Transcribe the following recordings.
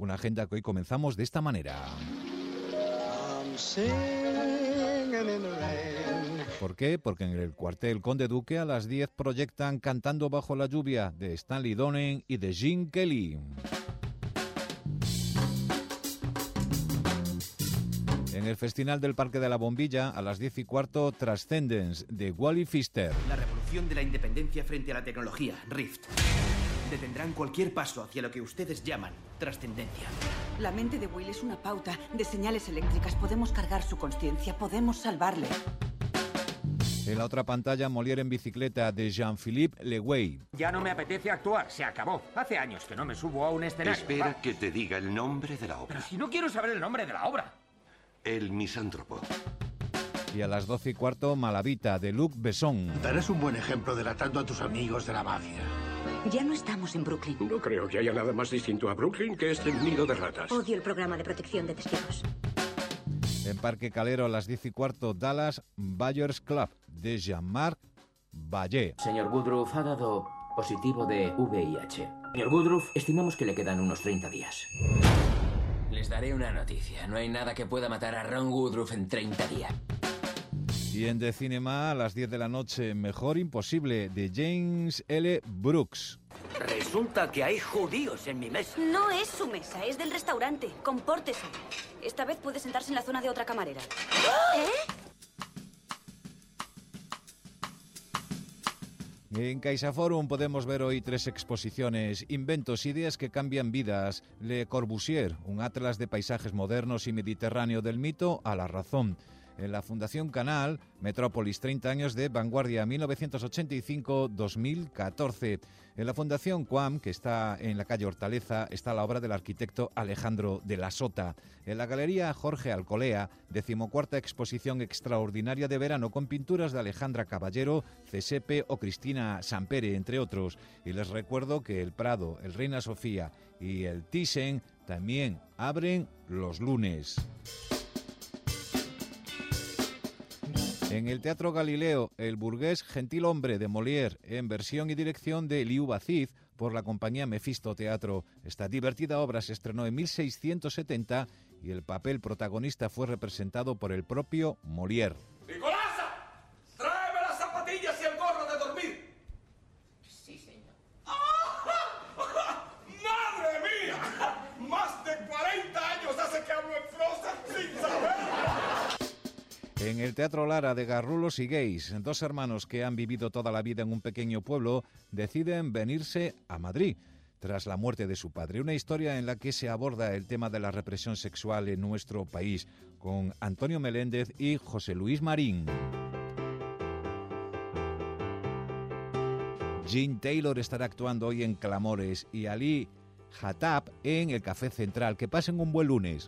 una agenda que hoy comenzamos de esta manera. ¿Por qué? Porque en el cuartel Conde Duque a las 10 proyectan Cantando bajo la lluvia de Stanley Donen y de Gene Kelly. En el Festival del Parque de la Bombilla, a las 10:15, Transcendence, de Wally Pfister. La revolución de la independencia frente a la tecnología, Rift. Detendrán cualquier paso hacia lo que ustedes llaman trascendencia. La mente de Will es una pauta de señales eléctricas. Podemos cargar su consciencia, podemos salvarle. En la otra pantalla, Molière en bicicleta, de Jean-Philippe Legouis. Ya no me apetece actuar, se acabó. Hace años que no me subo a un escenario. Espera que te diga el nombre de la obra. Pero si no quiero saber el nombre de la obra. El misántropo. Y a las 12:15, Malavita, de Luc Besson. Darás un buen ejemplo delatando a tus amigos de la mafia. Ya no estamos en Brooklyn. No creo que haya nada más distinto a Brooklyn que este nido de ratas. Odio el programa de protección de testigos. En Parque Calero, a las 10:15, Dallas Buyers Club, de Jean-Marc Vallée. Señor Woodruff ha dado positivo de VIH. Señor Woodruff, estimamos que le quedan unos 30 días. Les daré una noticia. No hay nada que pueda matar a Ron Woodruff en 30 días. Y en The Cinema, a las 10 de la noche, Mejor Imposible, de James L. Brooks. Resulta que hay judíos en mi mesa. No es su mesa, es del restaurante. Compórtese. Esta vez puede sentarse en la zona de otra camarera. ¿Eh? En CaixaForum podemos ver hoy 3 exposiciones: Inventos, ideas que cambian vidas, Le Corbusier, un atlas de paisajes modernos y mediterráneo del mito a la razón. En la Fundación Canal, Metrópolis, 30 años de vanguardia, 1985-2014. En la Fundación Quam, que está en la calle Hortaleza, está la obra del arquitecto Alejandro de la Sota. En la Galería Jorge Alcolea, 14ª exposición extraordinaria de verano con pinturas de Alejandra Caballero, Cesepe o Cristina Sampere, entre otros. Y les recuerdo que el Prado, el Reina Sofía y el Thyssen también abren los lunes. En el Teatro Galileo, El burgués gentilhombre, de Molière, en versión y dirección de Liu Bacid, por la compañía Mefisto Teatro. Esta divertida obra se estrenó en 1670 y el papel protagonista fue representado por el propio Molière. ¡Nicolasa! ¡Tráeme las zapatillas y el gorro de dormir! Sí, señor. ¡Madre mía! Más de 40 años hace que hablo en prosa sin saber. En el Teatro Lara, de Garrulos y Gays, 2 hermanos que han vivido toda la vida en un pequeño pueblo deciden venirse a Madrid tras la muerte de su padre. Una historia en la que se aborda el tema de la represión sexual en nuestro país, con Antonio Meléndez y José Luis Marín. Gene Taylor estará actuando hoy en Clamores y Ali Hatab en el Café Central. Que pasen un buen lunes.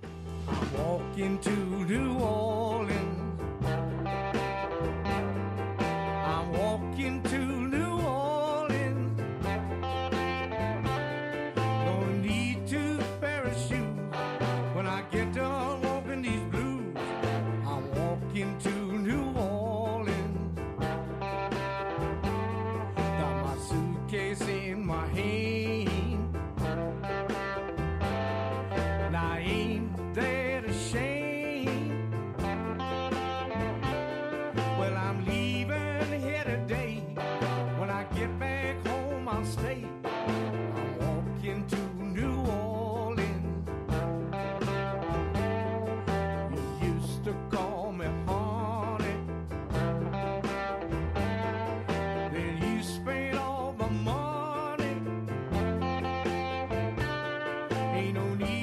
Ain't no need